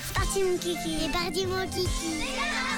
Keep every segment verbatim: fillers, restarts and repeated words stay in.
parti mon kiki. C'est parti mon kiki.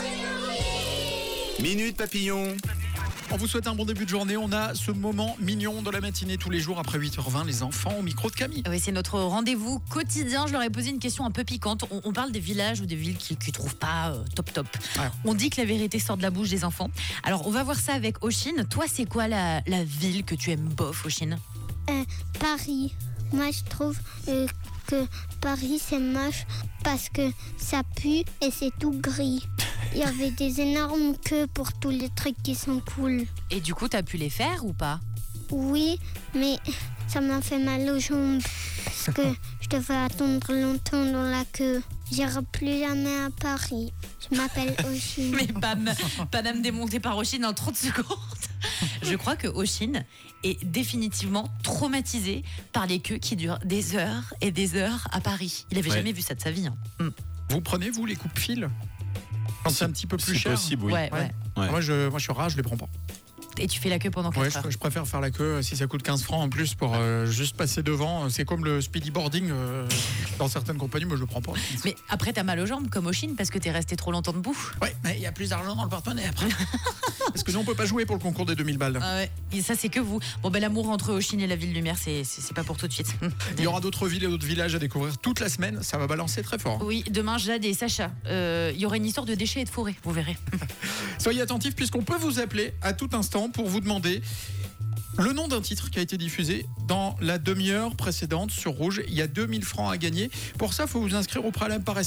Minute Papillon. On vous souhaite un bon début de journée. On a ce moment mignon de la matinée tous les jours après huit heures vingt, les enfants au micro de Camille. Oui, c'est notre rendez-vous quotidien. Je leur ai posé une question un peu piquante. On, on parle des villages ou des villes qui ne trouvent pas euh, top top. Ouais. On dit que la vérité sort de la bouche des enfants. Alors, on va voir ça avec Oshine. Toi, c'est quoi la, la ville que tu aimes bof, Oshine? Euh, Paris. Moi, je trouve euh, que Paris, c'est moche parce que ça pue et c'est tout gris. Il y avait des énormes queues pour tous les trucs qui sont cool. Et du coup, t'as pu les faire ou pas? Oui, mais ça m'a fait mal aux jambes parce que je devais attendre longtemps dans la queue. J'irai plus jamais à Paris. Je m'appelle Oshine. Mais bam, Paname démontée par Oshine en trente secondes. Je crois que Oshine est définitivement traumatisé par les queues qui durent des heures et des heures à Paris. Il avait Ouais. jamais vu ça de sa vie. Hein. Mm. Vous prenez, vous, les coupes-fils quand c'est un petit peu plus C'est cher? possible, oui. Ouais, ouais. Ouais. Ouais. Moi, je, moi, je suis rare, je les prends pas. Et tu fais la queue pendant quatre Ouais, heures. je, je préfère faire la queue si ça coûte quinze francs en plus pour euh, juste passer devant. C'est comme le speedy boarding euh, dans certaines compagnies, moi je le prends pas. Mais après, t'as mal aux jambes comme Oshine parce que t'es resté trop longtemps debout. Ouais, mais il y a plus d'argent dans le porte-monnaie après. Parce que nous, on peut pas jouer pour le concours des deux mille balles. Ah ouais. Et ça, c'est que vous. Bon, ben l'amour entre Oshine et la ville lumière, c'est, c'est, c'est pas pour tout de suite. Il y aura d'autres villes et d'autres villages à découvrir toute la semaine. Ça va balancer très fort. Oui, demain, Jade et Sacha. Euh, Il y aura une histoire de déchets et de forêt, vous verrez. Soyez attentifs puisqu'on peut vous appeler à tout instant pour vous demander le nom d'un titre qui a été diffusé dans la demi-heure précédente sur Rouge. Il y a deux mille francs à gagner. Pour ça, il faut vous inscrire au préalable par